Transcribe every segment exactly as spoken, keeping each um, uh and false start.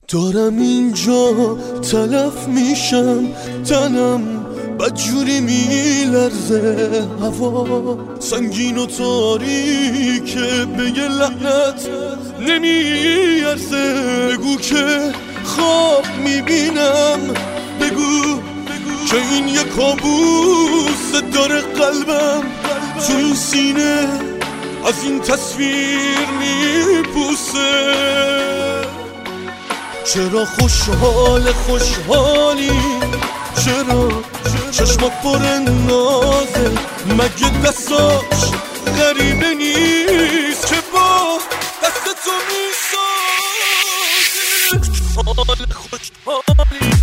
دارم اینجا تلف میشم، تنم بدجوری میلرزه، هوا سنگین و تاریکه، به یه لعنت نمیارزه. بگو که خواب میبینم، بگو که این یه کابوس داره قلبم تو این سینه از این تصویر میپوسه. چرا خوشحال خوشحالی، چرا چشمات پر نازه، مگه دستاش غریبه نیست که با دست تو میسازه. خوشحال خوشحالی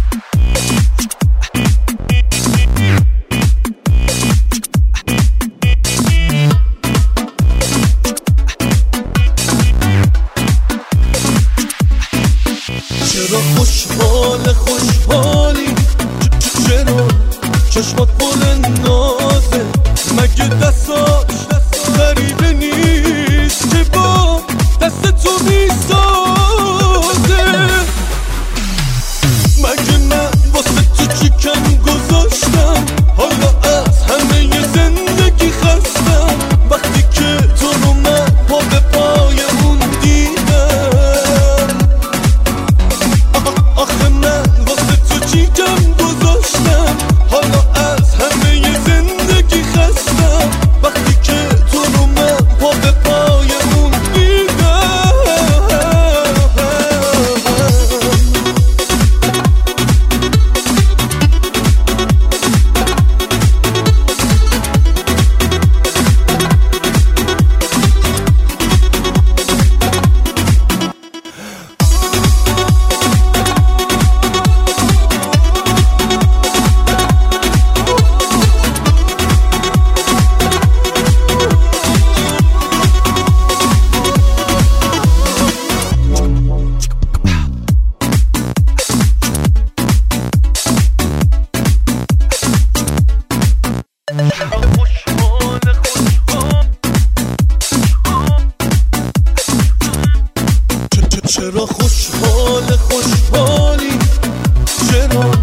چرا خوشحال خوشحالی، چرا چشمات پر نازه، مگه دستاش غریبه نیست که با دست تو میسازه. مگه من واسه تو چی کم گذاشتم، حالا از همه ی زندگی خستم، وقتی که تو رو من پا به پای اون دیدم. آخه من واسه تو چی کم گذاشتم، حالا از همه ی زندگی خستم، وقتی که تو رو من پا به پای اون دیدم. چرا خوشحال خوشحالی، چرا